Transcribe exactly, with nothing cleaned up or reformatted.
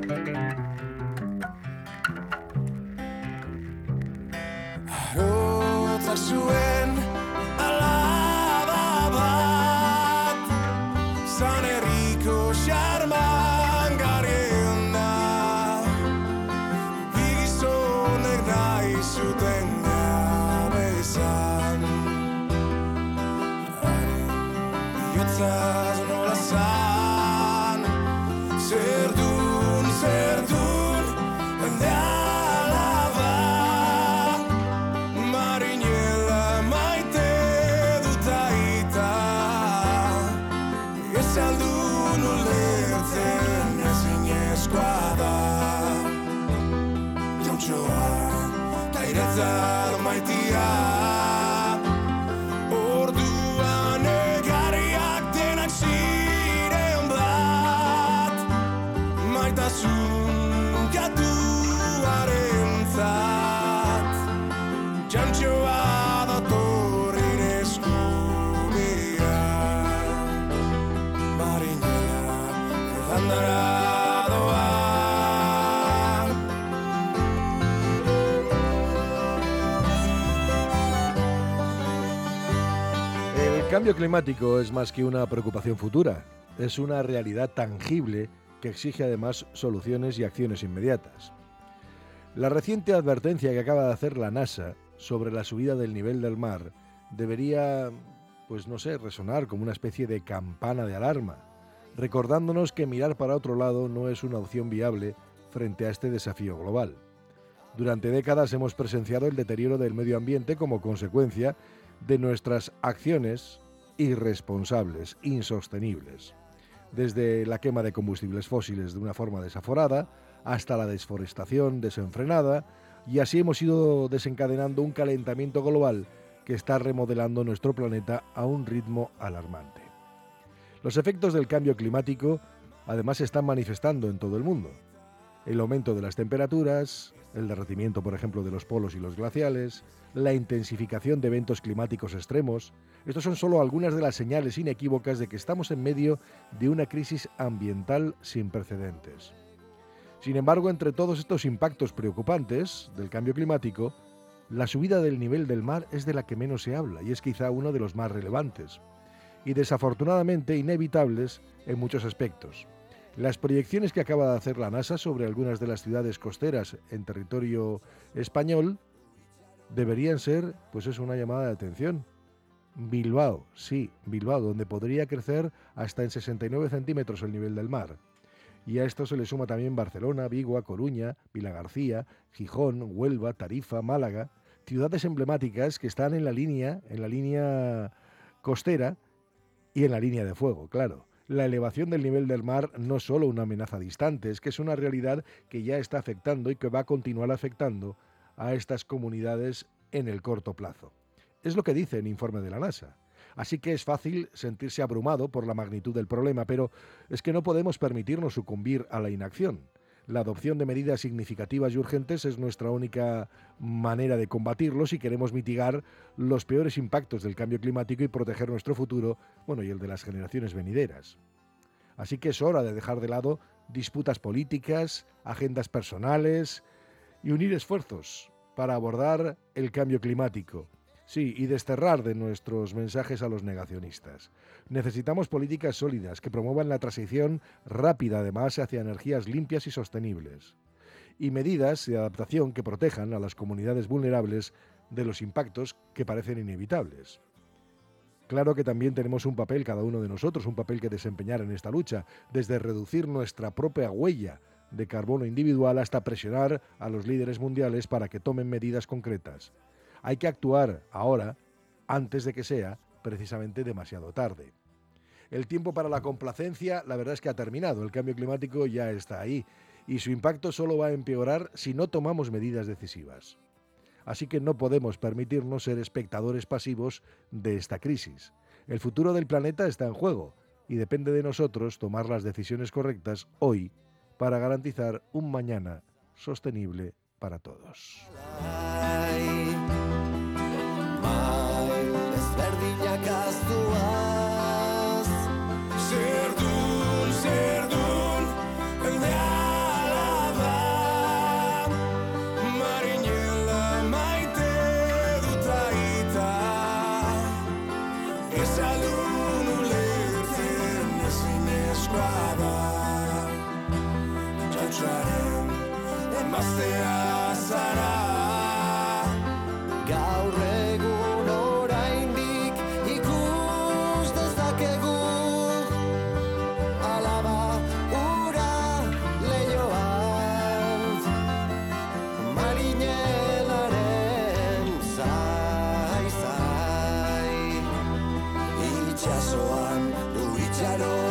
Arotzak zuen alaba bat, San Herriko xarman garriena, bi gizonek nahi zuten gabe izan. Haren bihotzaz nola zan, zer dun, zer dun, ende alaba. Marinela maite dut aita, ez aldun ulertzen ezinezkoa da. Jauntxoa, ta iretzat maitia, orduan egarriak denak ziren bat, maitasun gatuarentzat. Jantxoa datorren eskubia, Marinela edandara doa. El cambio climático es más que una preocupación futura, es una realidad tangible que exige además soluciones y acciones inmediatas. La reciente advertencia que acaba de hacer la NASA sobre la subida del nivel del mar debería, pues no sé, resonar como una especie de campana de alarma, recordándonos que mirar para otro lado no es una opción viable frente a este desafío global. Durante décadas hemos presenciado el deterioro del medio ambiente como consecuencia de nuestras acciones irresponsables, insostenibles. Desde la quema de combustibles fósiles de una forma desaforada hasta la desforestación desenfrenada, y así hemos ido desencadenando un calentamiento global que está remodelando nuestro planeta a un ritmo alarmante. Los efectos del cambio climático además se están manifestando en todo el mundo. El aumento de las temperaturas, el derretimiento, por ejemplo, de los polos y los glaciales, la intensificación de eventos climáticos extremos. Estos son solo algunas de las señales inequívocas de que estamos en medio de una crisis ambiental sin precedentes. Sin embargo, entre todos estos impactos preocupantes del cambio climático, la subida del nivel del mar es de la que menos se habla y es quizá uno de los más relevantes y desafortunadamente inevitables en muchos aspectos. Las proyecciones que acaba de hacer la NASA sobre algunas de las ciudades costeras en territorio español deberían ser, pues es una llamada de atención. Bilbao, sí, Bilbao, donde podría crecer hasta en sesenta y nueve centímetros el nivel del mar. Y a esto se le suma también Barcelona, Vigo, A Coruña, Vilagarcía, Gijón, Huelva, Tarifa, Málaga, ciudades emblemáticas que están en la línea, en la línea costera y en la línea de fuego, claro. La elevación del nivel del mar no es solo una amenaza distante, es que es una realidad que ya está afectando y que va a continuar afectando a estas comunidades en el corto plazo. Es lo que dice el informe de la NASA. Así que es fácil sentirse abrumado por la magnitud del problema, pero es que no podemos permitirnos sucumbir a la inacción. La adopción de medidas significativas y urgentes es nuestra única manera de combatirlo si queremos mitigar los peores impactos del cambio climático y proteger nuestro futuro, bueno, y el de las generaciones venideras. Así que es hora de dejar de lado disputas políticas, agendas personales y unir esfuerzos para abordar el cambio climático. Sí, y desterrar de nuestros mensajes a los negacionistas. Necesitamos políticas sólidas que promuevan la transición rápida, además, hacia energías limpias y sostenibles. Y medidas de adaptación que protejan a las comunidades vulnerables de los impactos que parecen inevitables. Claro que también tenemos un papel, cada uno de nosotros, un papel que desempeñar en esta lucha, desde reducir nuestra propia huella de carbono individual hasta presionar a los líderes mundiales para que tomen medidas concretas. Hay que actuar ahora, antes de que sea precisamente demasiado tarde. El tiempo para la complacencia, la verdad es que ha terminado. El cambio climático ya está ahí y su impacto solo va a empeorar si no tomamos medidas decisivas. Así que no podemos permitirnos ser espectadores pasivos de esta crisis. El futuro del planeta está en juego y depende de nosotros tomar las decisiones correctas hoy para garantizar un mañana sostenible para todos. Zerdun, zerdun, elde ala emaztea zara. Gaur egun oraindik ikus dezakegu alaba ura leioan marinelaren zai zai itxasoan du itxaro